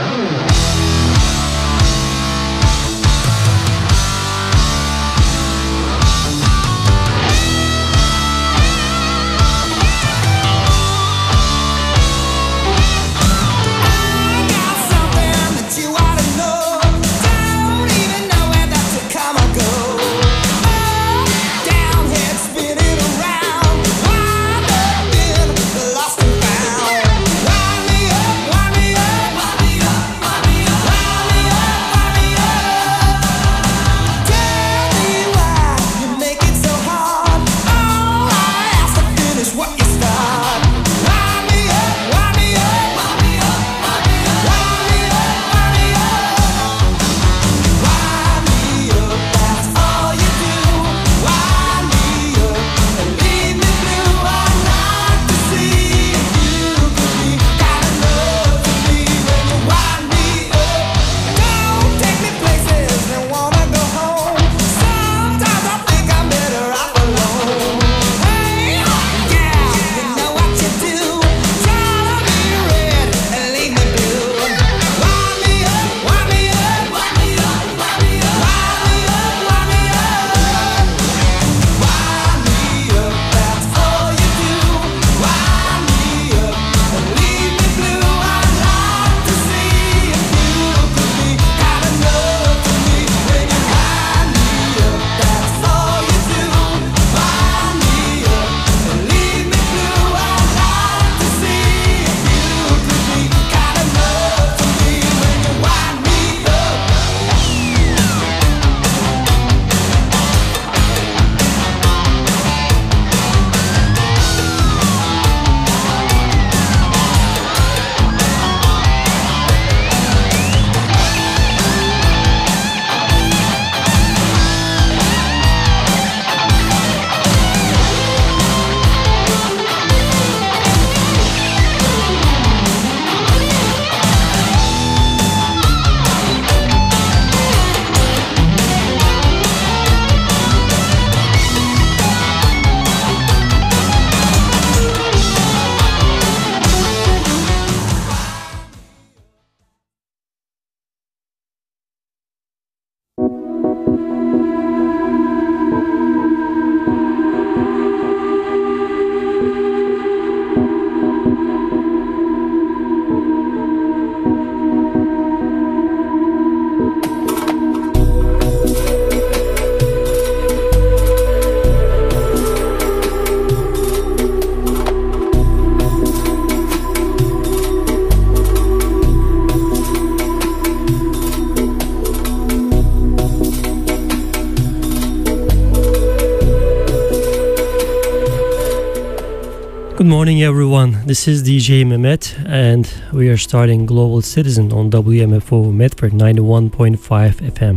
Good morning, everyone. This is DJ Mehmet, and we are starting Global Citizen on WMFO Medford 91.5 FM.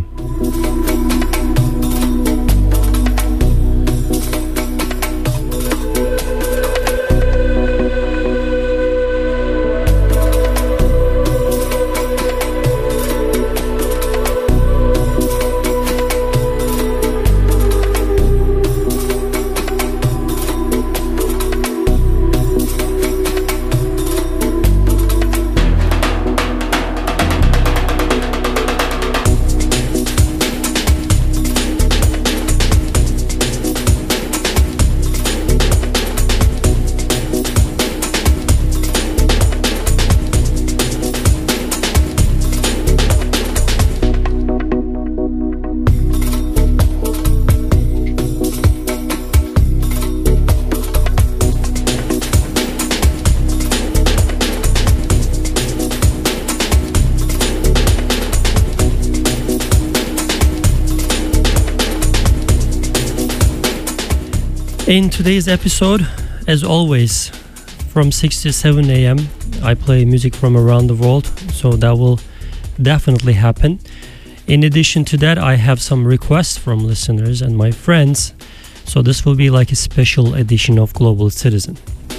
In today's episode, as always, from 6 to 7 a.m., I play music from around the world, so that will definitely happen. In addition to that, I have some requests from listeners and my friends, so this will be like a special edition of Global Citizen.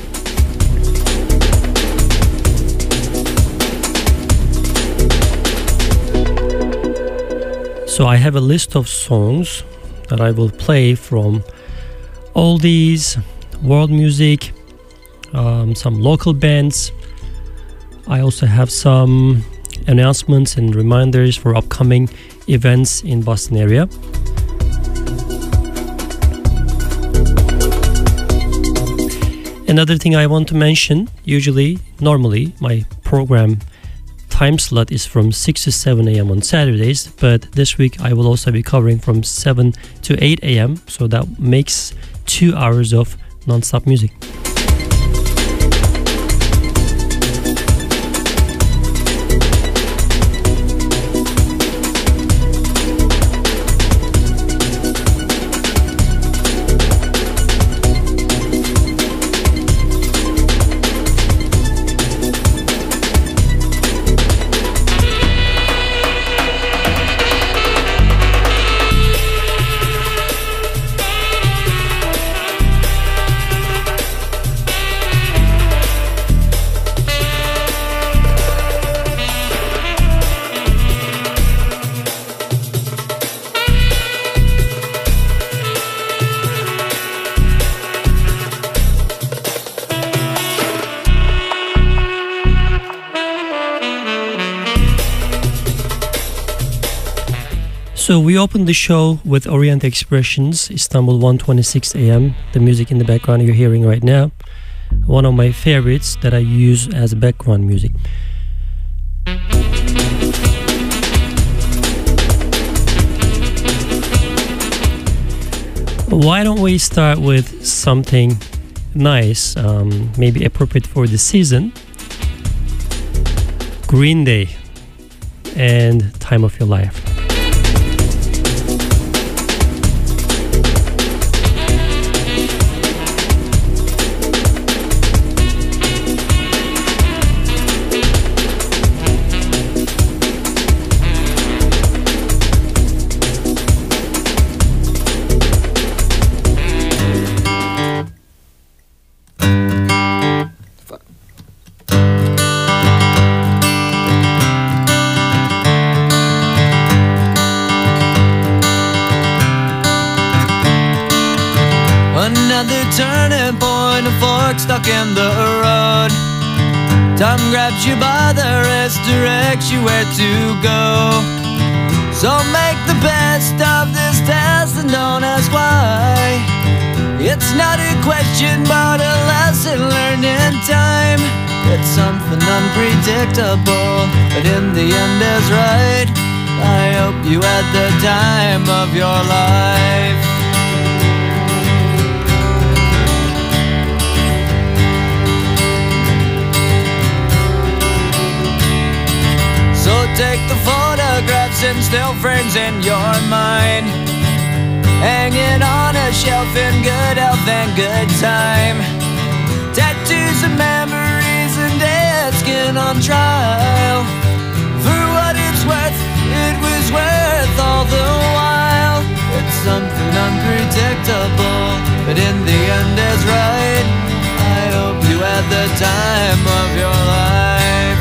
So I have a list of songs that I will play from oldies, world music, some local bands. I also have some announcements and reminders for upcoming events in Boston area. Another thing I want to mention, normally my program time slot is from 6 to 7 a.m. on Saturdays, but this week I will also be covering from 7 to 8 a.m. So that makes 2 hours of non-stop music. So we opened the show with Orient Expressions, Istanbul 1:26 a.m. The music in the background you're hearing right now, one of my favorites that I use as background music. Why don't we start with something nice, maybe appropriate for the season? Green Day and Time of Your Life. Turning point, a fork stuck in the road. Time grabs you by the wrist, directs you where to go. So make the best of this test and don't ask why. It's not a question but a lesson learned in time. It's something unpredictable, but in the end is right. I hope you had the time of your life. So take the photographs and still frames in your mind, hanging on a shelf in good health and good time. Tattoos and memories and dead skin on trial. For what it's worth, it was worth all the while. It's something unpredictable, but in the end is right. I hope you had the time of your life.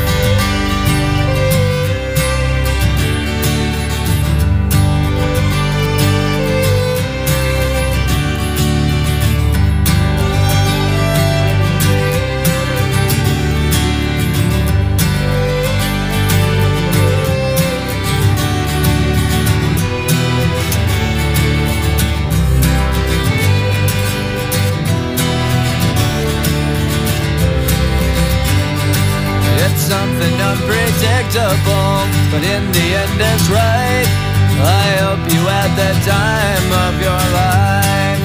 Something unpredictable, but in the end is right. I hope you had the time of your life.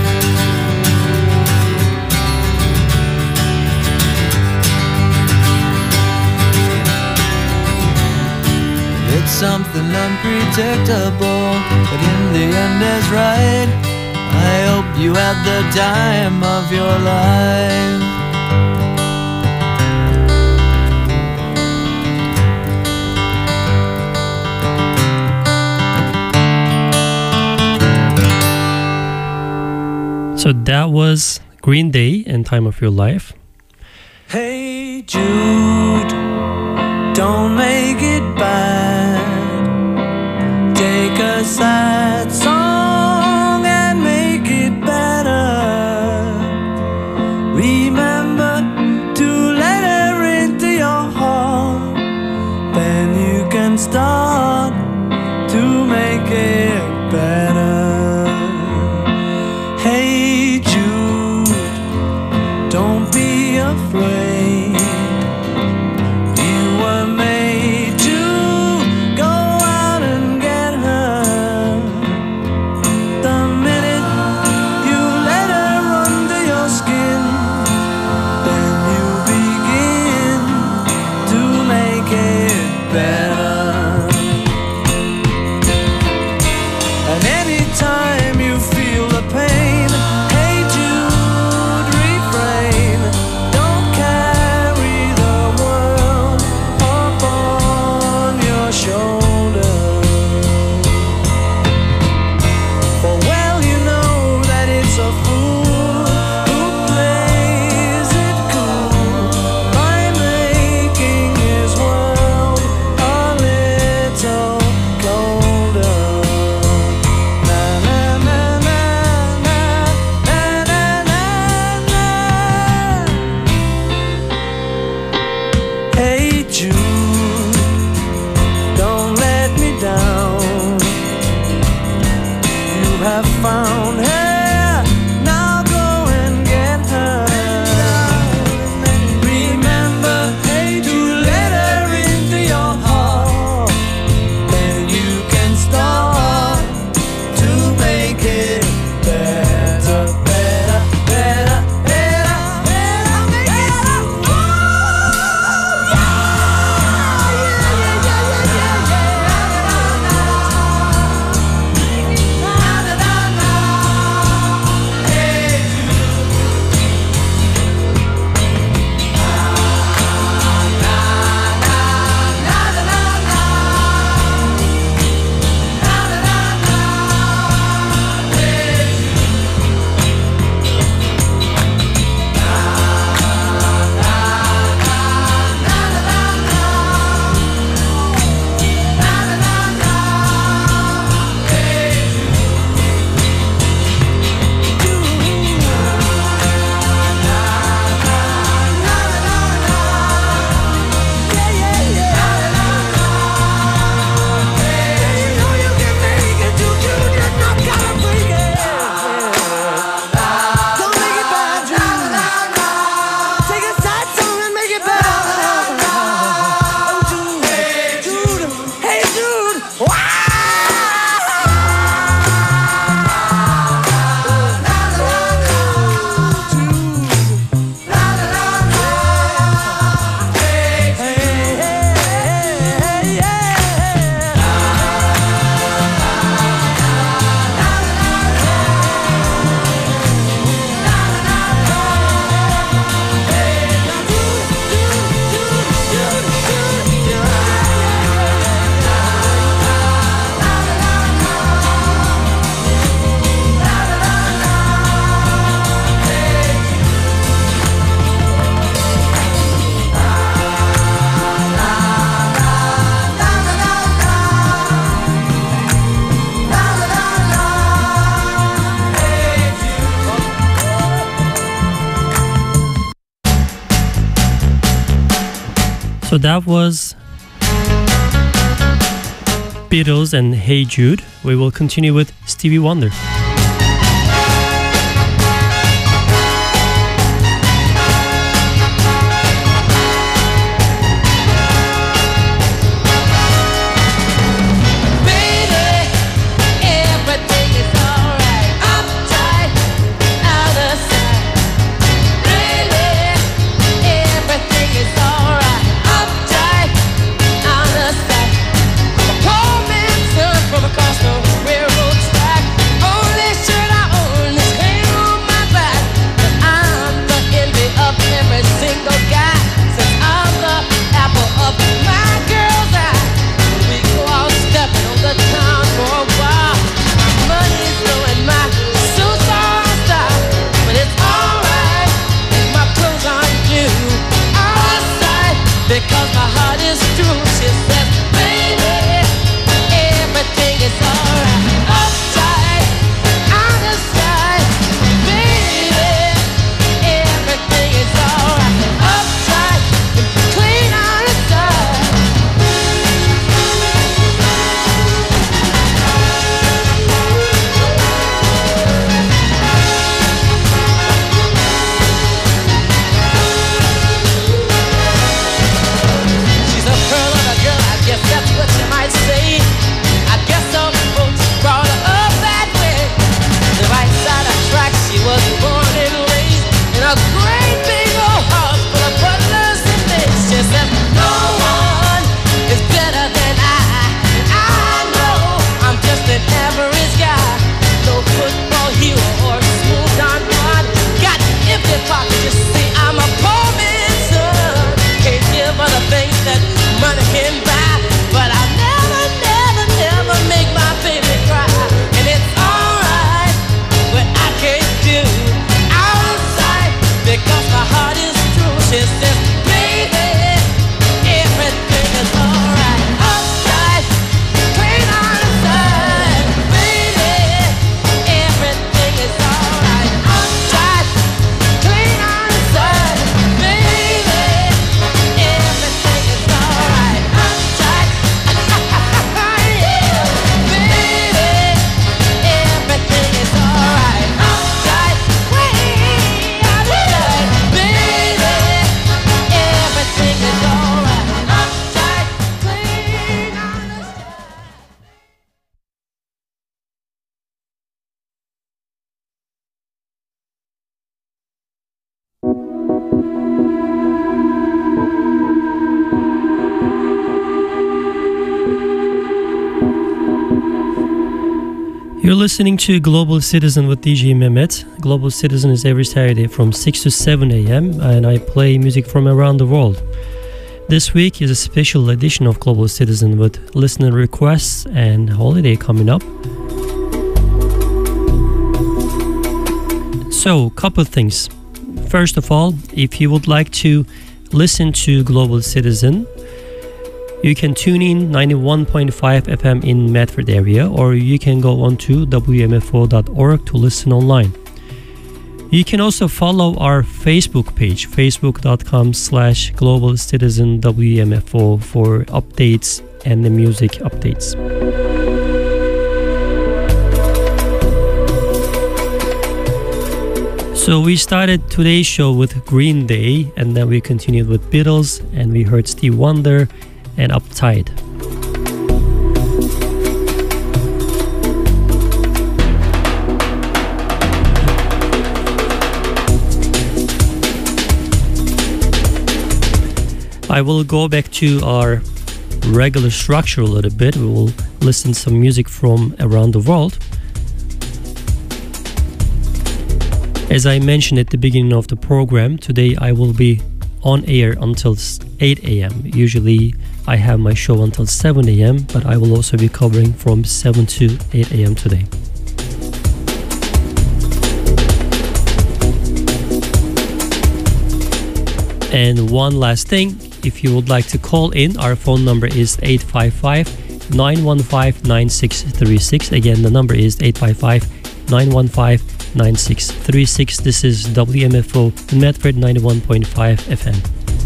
It's something unpredictable, but in the end is right. I hope you had the time of your life. So that was Green Day and Time of Your Life. Hey Jude, don't make it bad. Take a sad song and make it better. Remember to let her into your heart. Then you can start to make it better. Hey Jude, don't be afraid. You were made to go out and get her. The minute you let her under your skin, then you begin to make it better. And anytime you feel the pain, hey Jude, refrain. Don't carry the world upon your shoulder. For well you know that it's a fool who plays it cool by making his world a little colder. Na na na na na na na na na. Hey Jude, don't let me down. You have found her, now go and get her. Remember, hey, to let her into your heart, then you can start to make it better, better, better, better, better, make it So that was Beatles and Hey Jude. We will continue with Stevie Wonder. From across the railroad track, oh You're listening to Global Citizen with DJ Mehmet. Global Citizen is every Saturday from 6 to 7 a.m. and I play music from around the world. This week is a special edition of Global Citizen with listener requests and holiday coming up. So, couple things. First of all, if you would like to listen to Global Citizen, you can tune in 91.5 FM in Medford area, or you can go on to wmfo.org to listen online. You can also follow our Facebook page, facebook.com/Global Citizen WMFO for updates and the music updates. So we started today's show with Green Day, and then we continued with Beatles, and we heard Stevie Wonder and Uptight. I will go back to our regular structure a little bit. We will listen to some music from around the world. As I mentioned at the beginning of the program, today I will be on air until 8 a.m. Usually I have my show until 7 a.m., but I will also be covering from 7 to 8 a.m. today. And one last thing, if you would like to call in, our phone number is 855-915-9636. Again, the number is 855-915-9636. This is WMFO Medford 91.5 FM.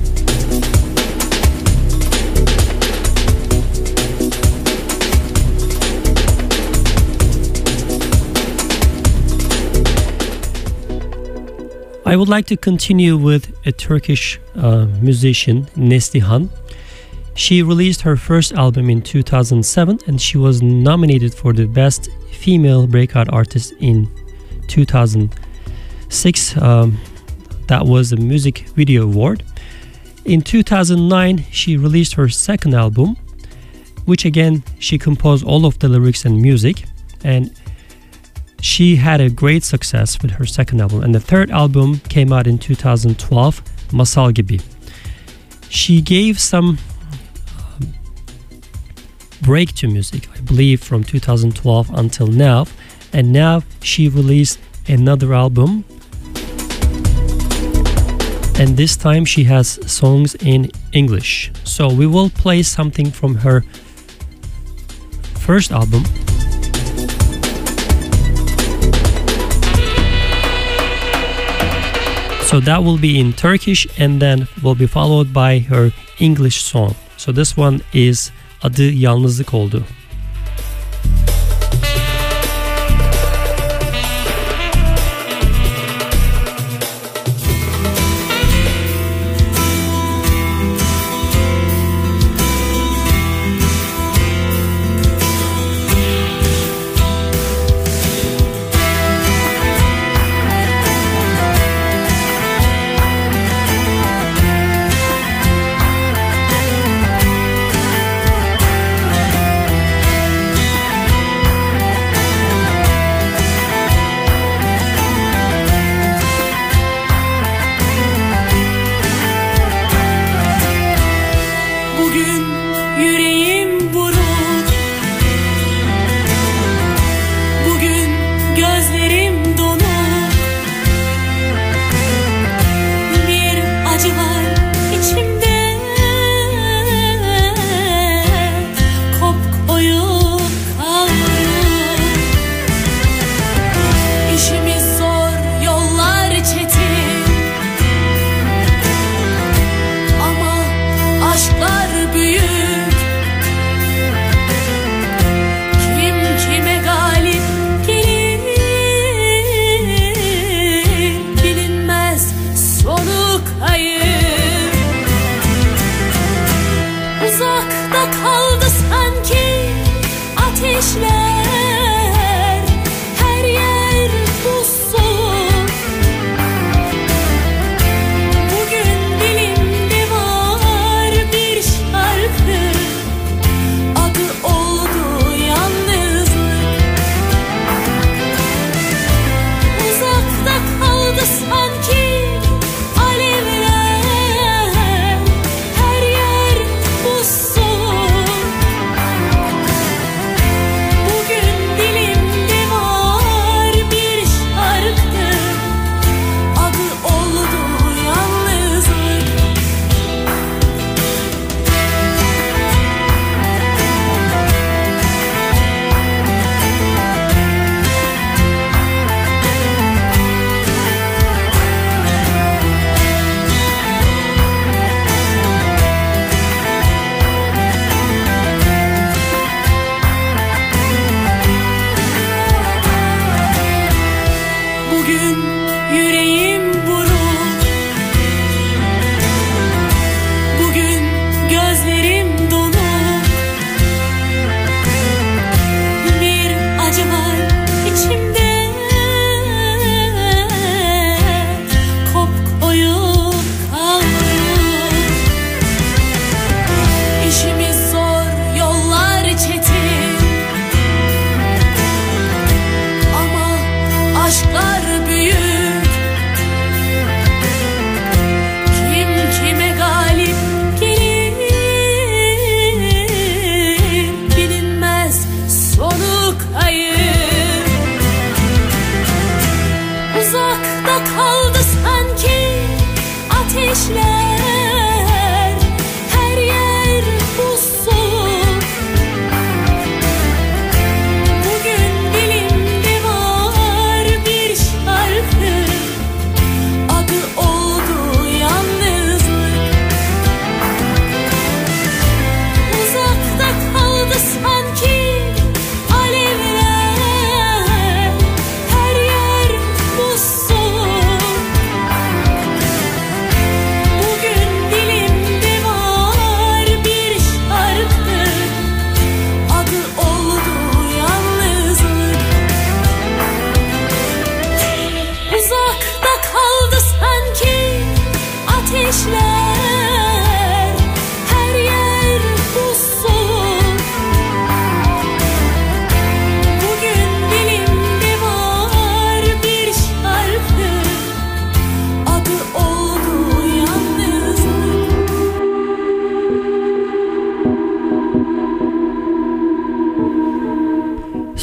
I would like to continue with a Turkish musician, Neslihan. She released her first album in 2007 and she was nominated for the Best Female Breakout Artist in 2006. That was the Music Video Award. In 2009, she released her second album, which again, she composed all of the lyrics and music. And she had a great success with her second album, and the third album came out in 2012, Masal Gibi. She gave some break to music, I believe, from 2012 until now, and now she released another album, and this time she has songs in English. So we will play something from her first album. So that will be in Turkish and then will be followed by her English song. So this one is Adı Yalnızlık Oldu.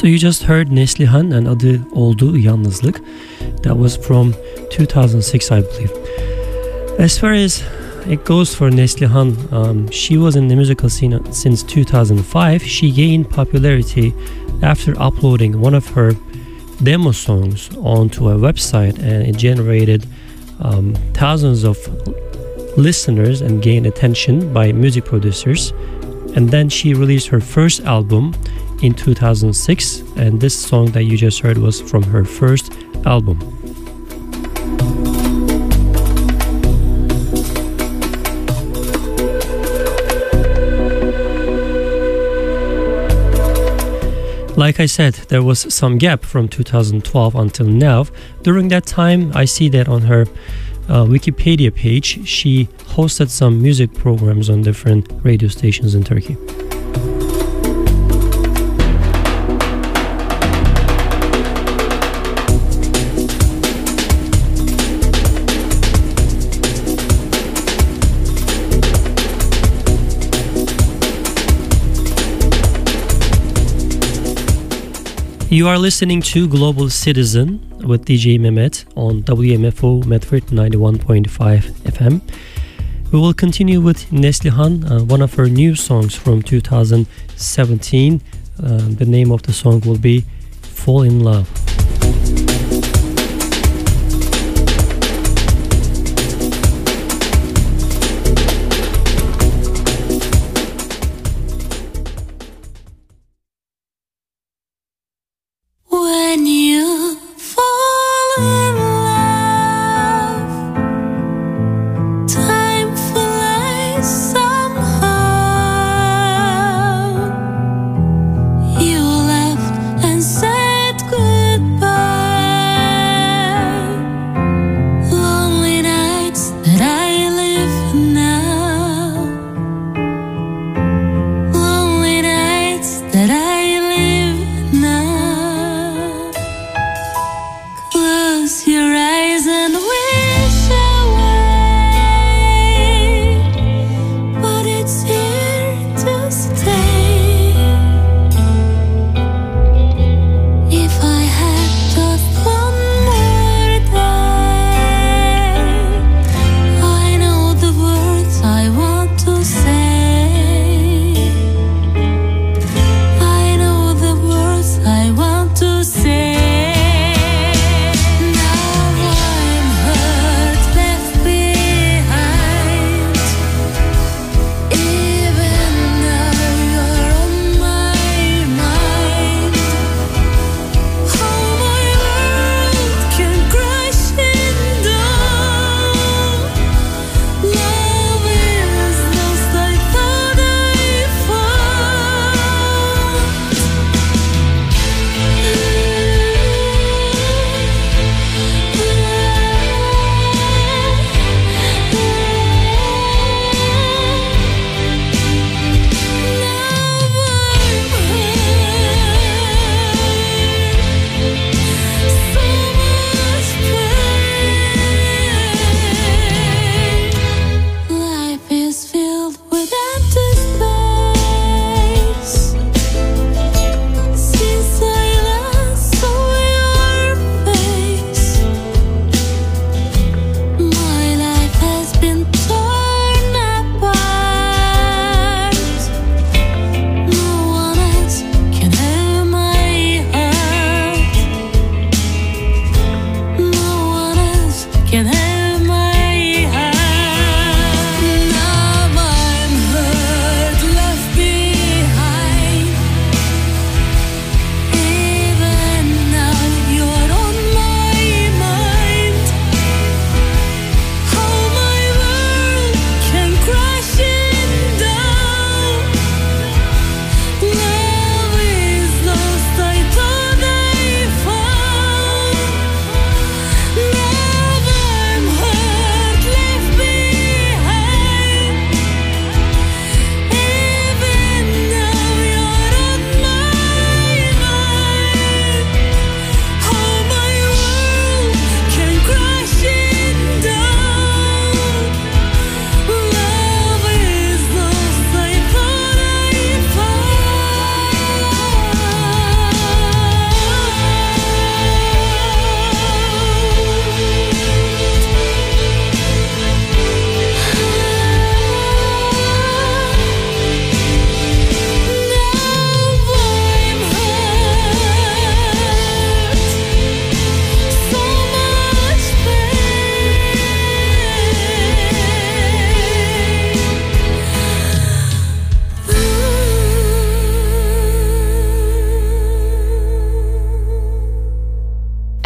So you just heard Neslihan and adı oldu Yalnızlık. That was from 2006, I believe. As far as it goes for Neslihan, she was in the musical scene since 2005. She gained popularity after uploading one of her demo songs onto a website, and it generated thousands of listeners and gained attention by music producers. And then she released her first album in 2006, and this song that you just heard was from her first album. Like I said, there was some gap from 2012 until now. During that time, I see that on her Wikipedia page, she hosted some music programs on different radio stations in Turkey. You are listening to Global Citizen with DJ Mehmet on WMFO Medford 91.5 FM. We will continue with Neslihan, one of her new songs from 2017. The name of the song will be Fall in Love. Good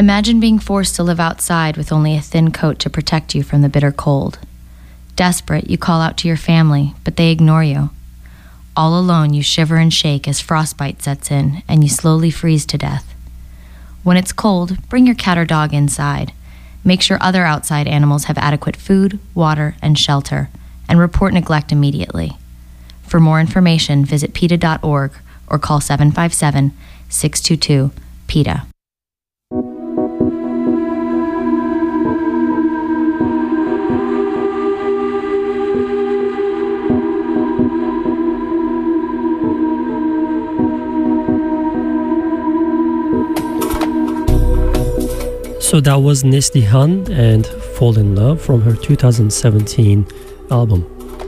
Imagine being forced to live outside with only a thin coat to protect you from the bitter cold. Desperate, you call out to your family, but they ignore you. All alone, you shiver and shake as frostbite sets in, and you slowly freeze to death. When it's cold, bring your cat or dog inside. Make sure other outside animals have adequate food, water, and shelter, and report neglect immediately. For more information, visit PETA.org or call 757-622-PETA. So that was Nesli Han and Fall in Love from her 2017 album.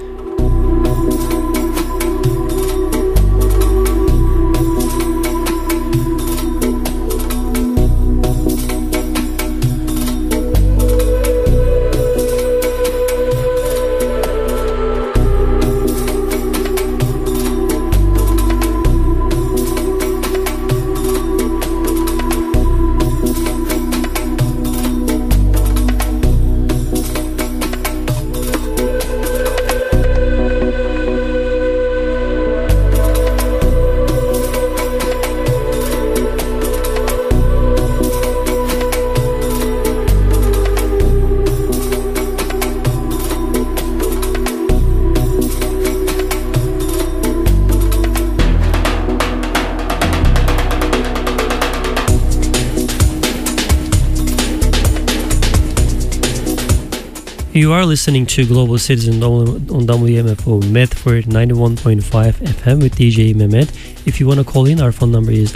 You are listening to Global Citizen on WMFO Medford 91.5 FM with DJ Mehmet. If you want to call in, our phone number is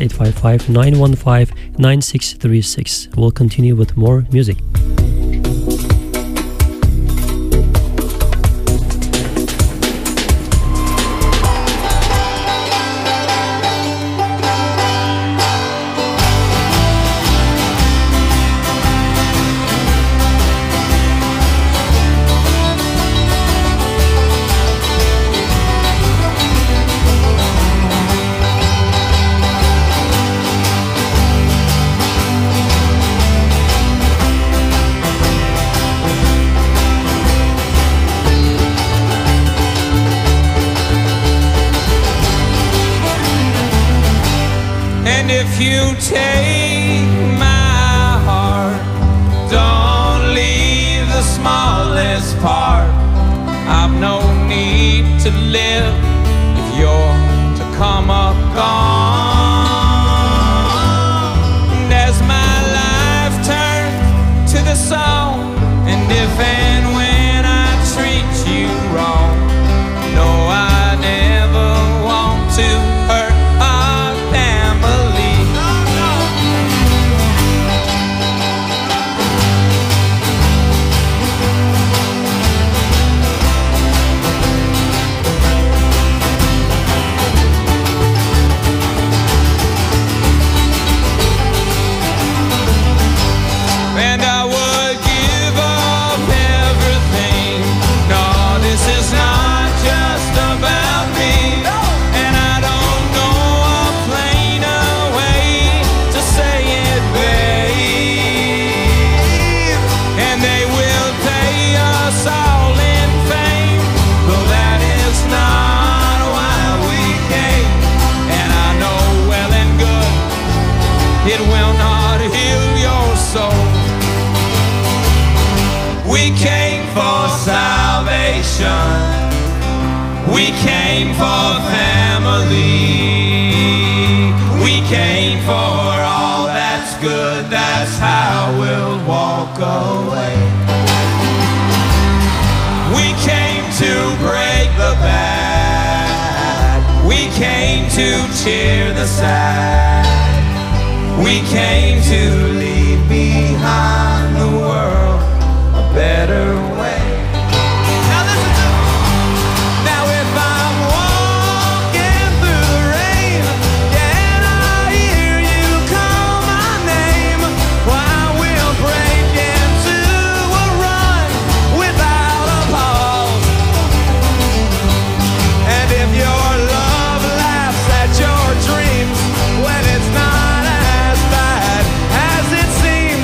855-915-9636. We'll continue with more music. If you take my heart, don't leave the smallest part. I've no need to live if you're to come up gone. And as my life turns to the song, and if and when I treat you wrong, no, I never want to hurt our family. And I would give up everything. No, this is not just about me. And I don't know a plainer way to say it, babe. And they will pay us all in fame, though that is not why we came. And I know well and good it will not heal your soul. We came for salvation. We came for family. We came for all that's good. That's how we'll walk away. We came to break the bad. We came to cheer the sad. We came to leave behind the world a better way. Now listen to me. Now if I'm walking through the rain, yeah, and I hear you call my name, why we'll break into a run without a pause. And if your love laughs at your dreams when it's not as bad as it seems,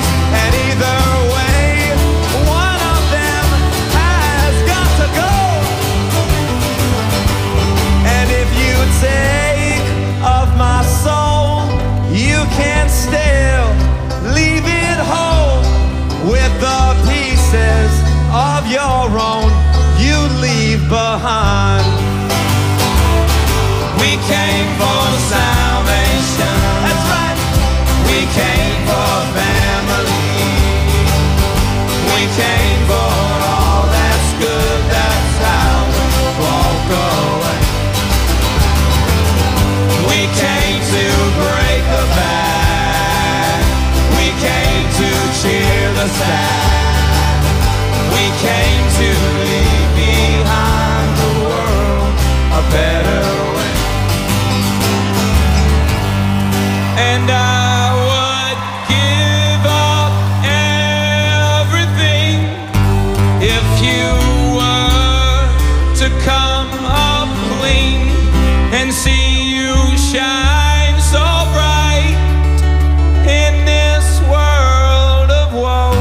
shine so bright in this world of woe.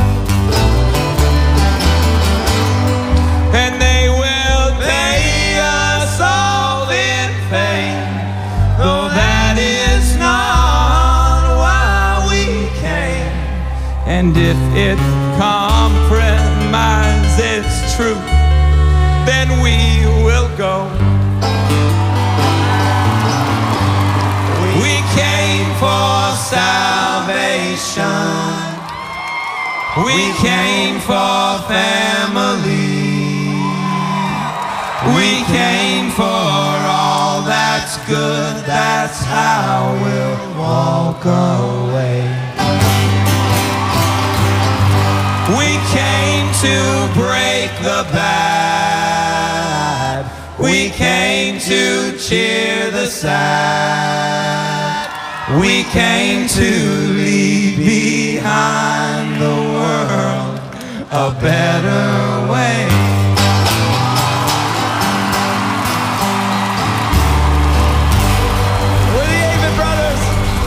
And they will pay us all in fame, though that is not why we came. And if it compromises truth, then we will go. We came for salvation. We came for family. We came for all that's good. That's how we'll walk away. We came to break the bad. We came to cheer the sad. We came to leave behind the world a better way. We're the Avett Brothers.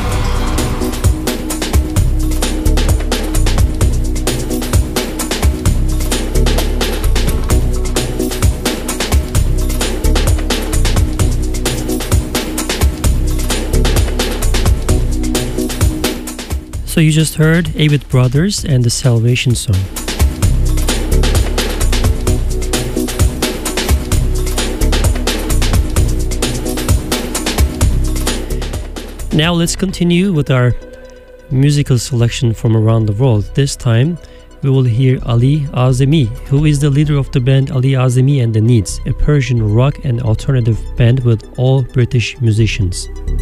So you just heard Avett Brothers and the Salvation Song. Now let's continue with our musical selection from around the world. This time we will hear Ali Azami, who is the leader of the band Ali Azami and the Needs, a Persian rock and alternative band with all British musicians.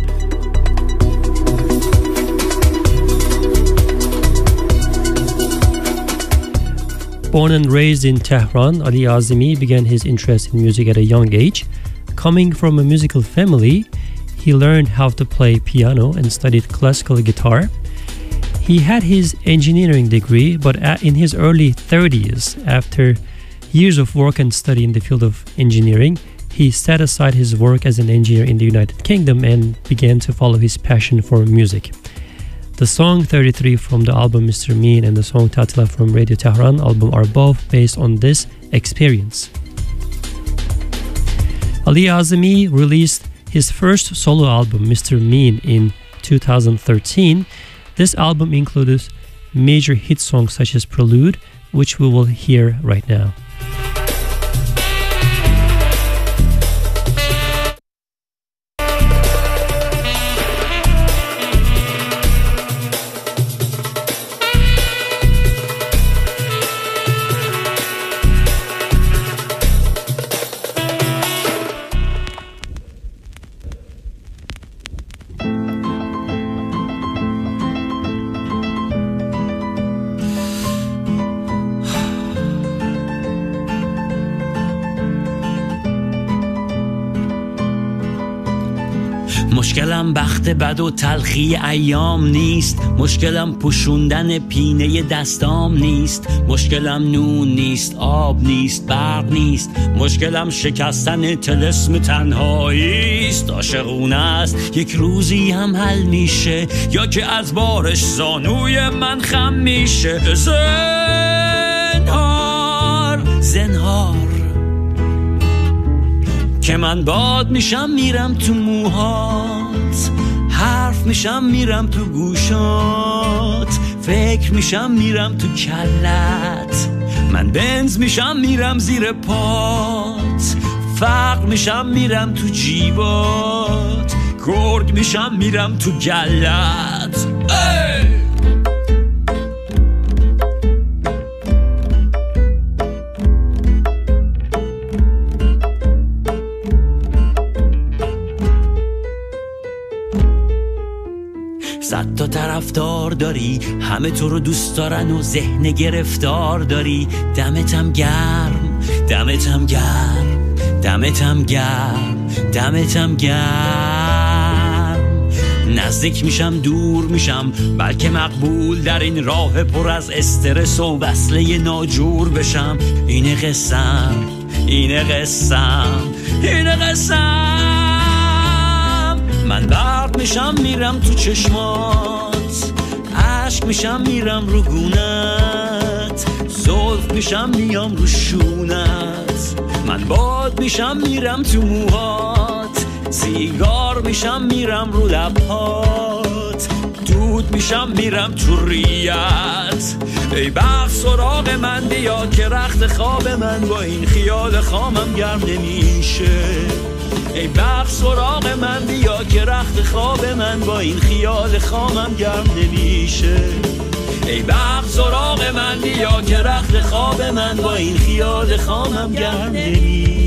Born and raised in Tehran, Ali Azami began his interest in music at a young age. Coming from a musical family, he learned how to play piano and studied classical guitar. He had his engineering degree, but in his early 30s, after years of work and study in the field of engineering, he set aside his work as an engineer in the United Kingdom and began to follow his passion for music. The song 33 from the album Mr. Mean and the song Tatila from Radio Tehran album are both based on this experience. Ali Azami released his first solo album, Mr. Mean, in 2013. This album includes major hit songs such as Prelude, which we will hear right now. مشکلم بخت بد و تلخی ایام نیست، مشکلم پوشوندن پینه دستام نیست، مشکلم نون نیست، آب نیست، برق نیست، مشکلم شکستن طلسم تنهاییست. عاشقونه است یک روزی هم حل میشه، یا که از بارش زانوی من خم میشه. زنهار زنهار که من باد میشم میرم تو موهات، حرف میشم میرم تو گوشات، فکر میشم میرم تو کلت، من بنز میشم میرم زیر پات، فقر میشم میرم تو جیبات، گرگ میشم میرم تو گلت. صد تا طرفدار داری، همه تو رو دوست دارن و ذهن گرفتار داری. دمتم گرم، دمتم گرم، دمتم گرم، دمتم گرم. نزدیک میشم دور میشم، بلکه مقبول در این راه پر از استرس و وصله ناجور بشم. اینه قسم، اینه قسم، اینه قسم. من برد میشم میرم تو چشمات، عشق میشم میرم رو گونت، زلف میشم میام رو شونت، من باد میشم میرم تو موهات، سیگار میشم میرم رو لبهات، دود میشم میرم تو ریت. ای بخت سراغ من بیا که رخت خواب من با این خیال خامم گرم نمیشه. ای بخت سراغ من بیا که رخت خواب من با این خیال خامم گرم نمیشه. ای بخت سراغ من بیا که رخت خواب من با این خیال خامم گرم نمیشه.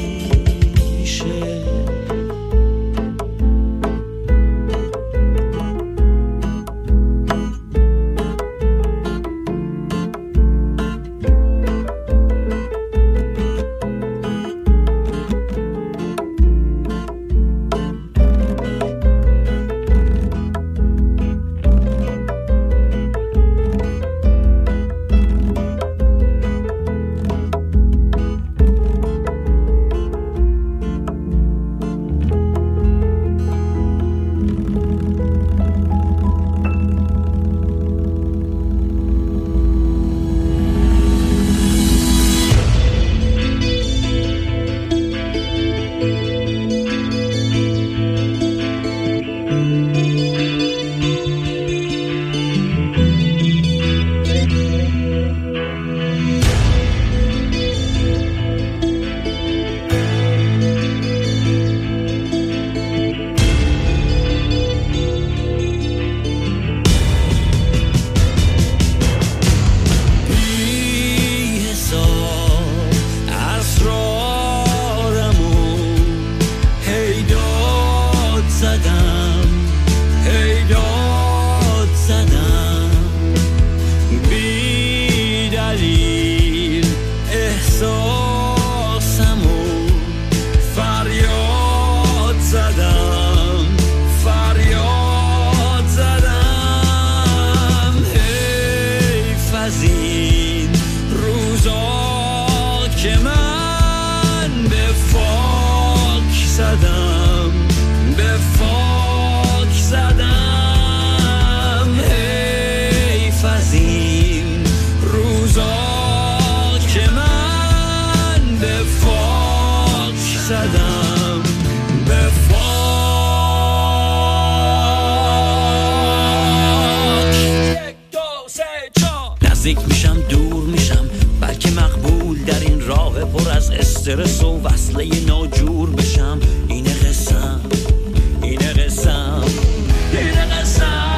نزدیک میشم دور میشم، بلکه مقبول در این راه پر از استرس و وصله ناجور بشم. اینه قسم، اینه قسم، اینه قسم.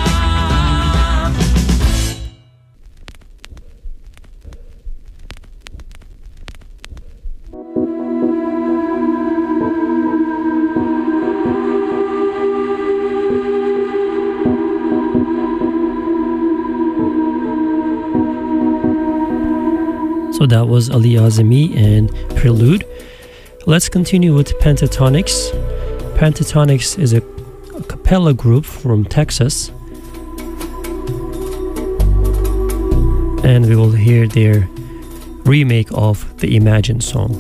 So that was Ali Azami and Prelude. Let's continue with Pentatonix. Pentatonix is a cappella group from Texas. And we will hear their remake of the Imagine song.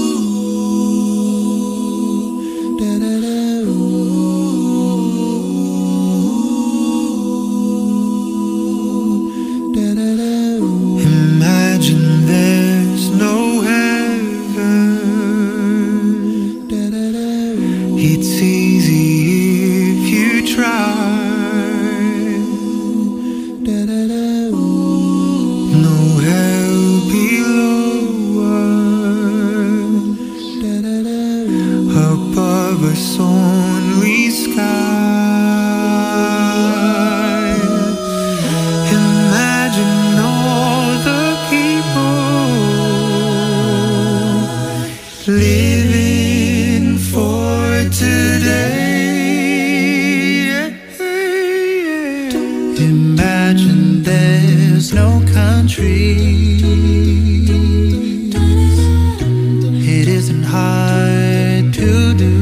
Ooh. trees. It isn't hard to do.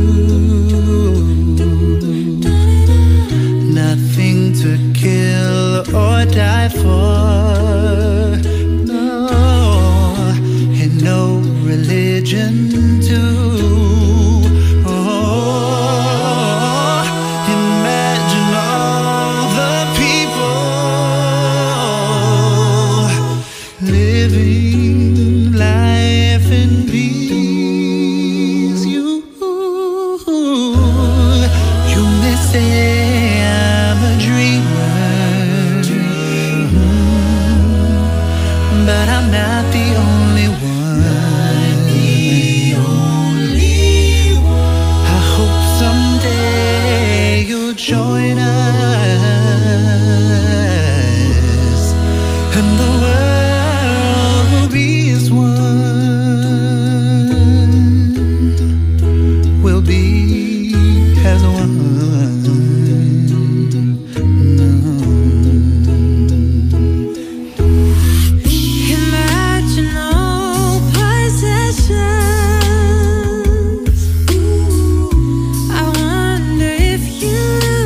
Nothing to kill or die for. No, and no religion too. Join us, and the world will be as one. We'll be as one. Imagine all possessions. I wonder if you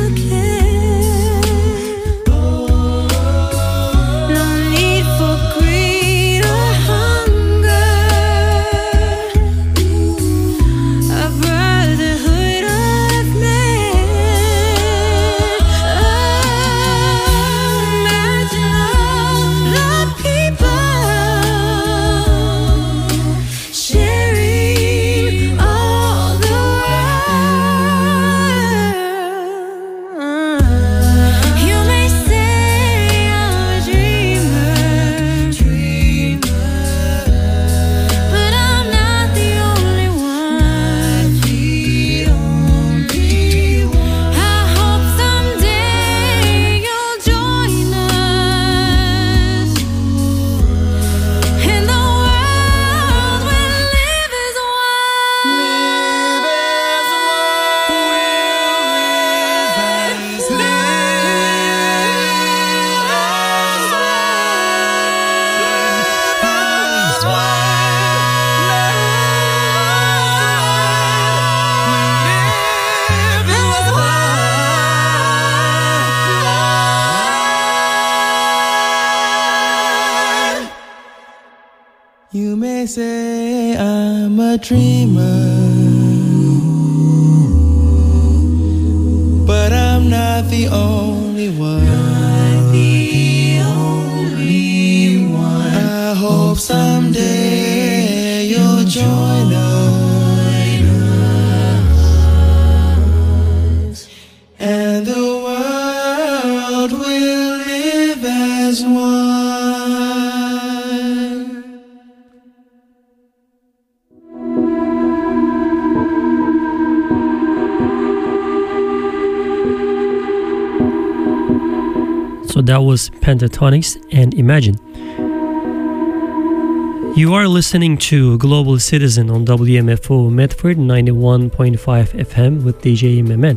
You may say I'm a dreamer, but I'm not the only one. I hope someday you'll join us, and the world will live as one. So that was Pentatonix and Imagine. You are listening to Global Citizen on WMFO Medford 91.5 FM with DJ Mehmet.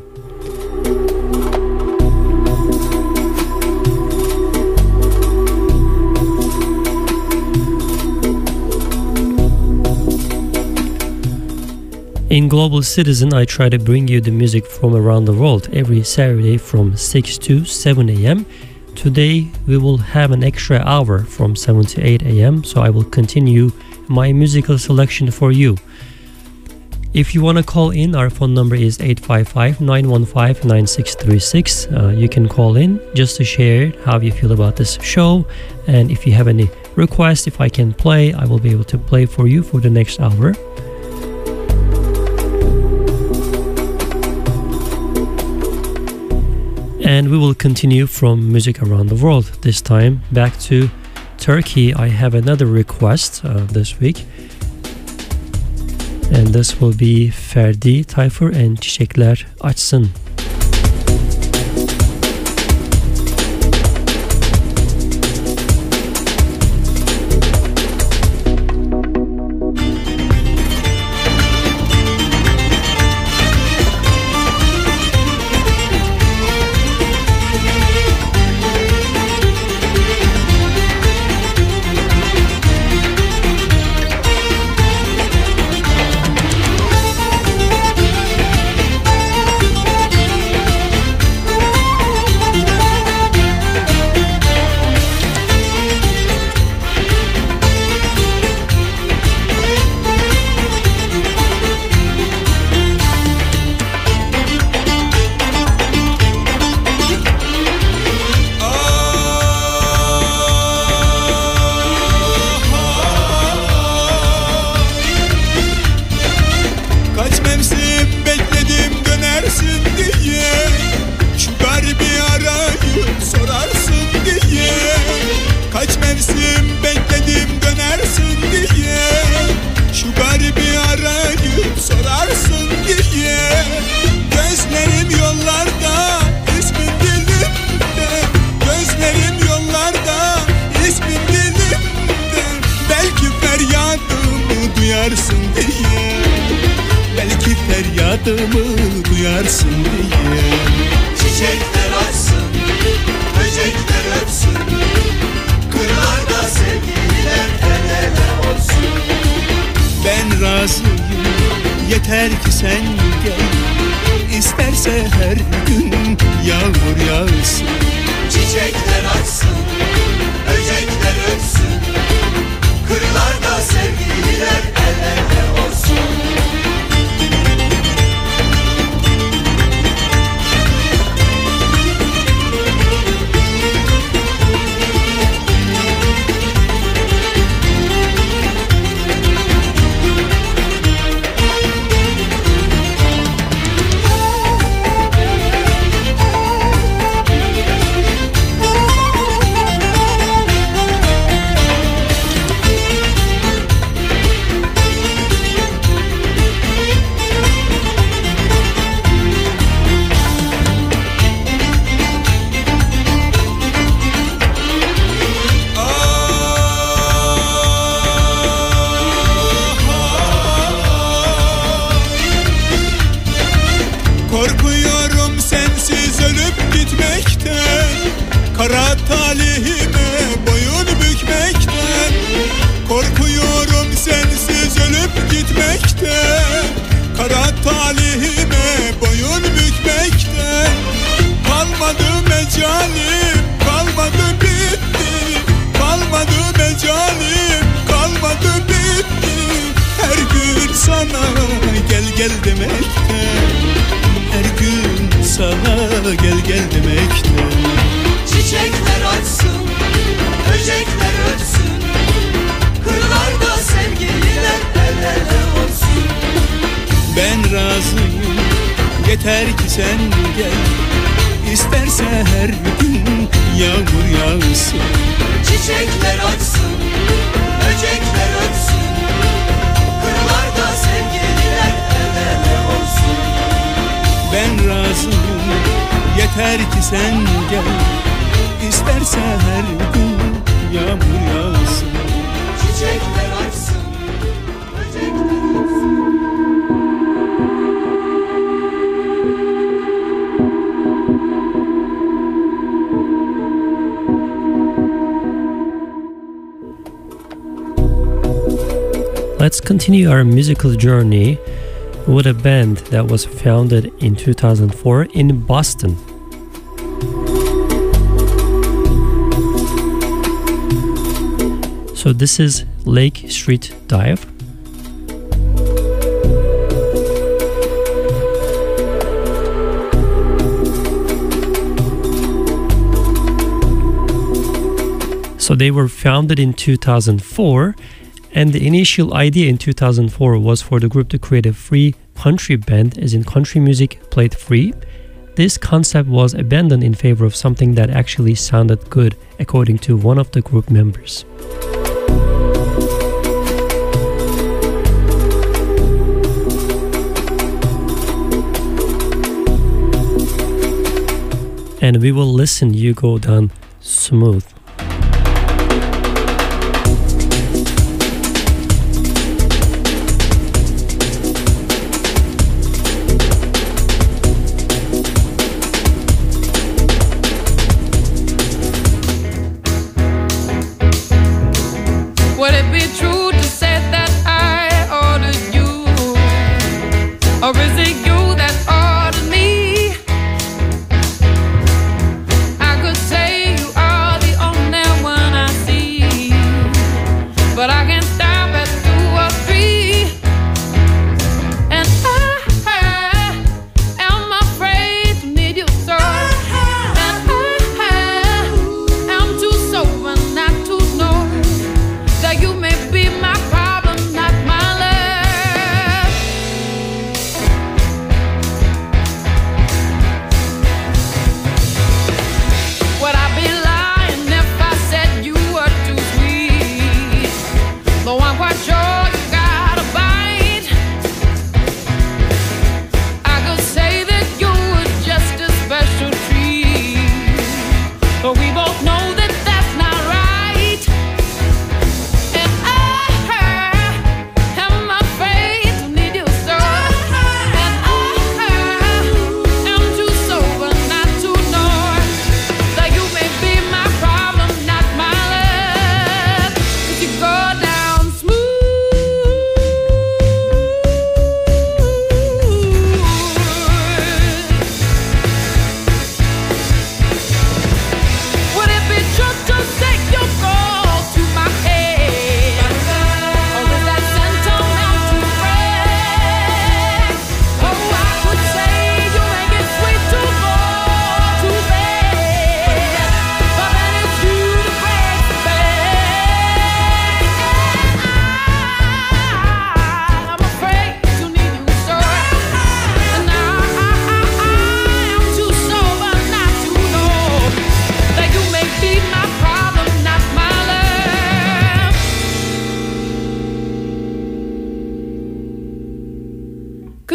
In Global Citizen, I try to bring you the music from around the world every Saturday from 6 to 7 a.m. Today, we will have an extra hour from 7 to 8 a.m., so I will continue my musical selection for you. If you want to call in, our phone number is 855-915-9636. You can call in just to share how you feel about this show, and if you have any requests, if I can play, I will be able to play for you for the next hour. And we will continue from music around the world. This time back to Turkey. I have another request this week. And this will be Ferdi Tayfur and Çiçekler Açsın. adımı duyarsın diye. Çiçekler açsın, böcekler öpsün, kırlarda sevgililer el ele olsun. Ben razıyım, yeter ki sen gel. İsterse her gün yağmur yağsın. Çiçekler açsın, böcekler öpsün, kırlarda sevgililer el ele olsun. Korkuyorum sensiz ölüp gitmekten, kara talihime boyun bükmekten. Korkuyorum sensiz ölüp gitmekten, kara talihime boyun bükmekten. Kalmadı mecalim, kalmadı bitti, kalmadı mecalim, kalmadı bitti. Her gün sana gel gel demekten, her gün sana gel gel demekten. Çiçekler açsın, böcekler öpsün, kırlarda sevgililer el ele olsun. Ben razıyım, yeter ki sen gel. İsterse her gün yağmur yağsın. Çiçekler açsın, böcekler öpsün, kırlarda sevgililer el ele olsun. Ben razıyım, yeter ki sen gel. İsterse her gün yağmur yağsın. Çiçekler açsın, böcekler öpsün. Let's continue our musical journey with a band that was founded in 2004 in Boston. So this is Lake Street Dive. So they were founded in 2004, and the initial idea in 2004 was for the group to create a free country band, as in country music played free. This concept was abandoned in favor of something that actually sounded good, according to one of the group members. And we will listen You Go Down Smooth. Would it be true to say that I ordered you? Or is it you that ordered me? I could say you are the only one I see, but I can't stop at 2 or 3. And I am afraid to need you so. And I am too sober not to know that you may be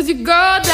you go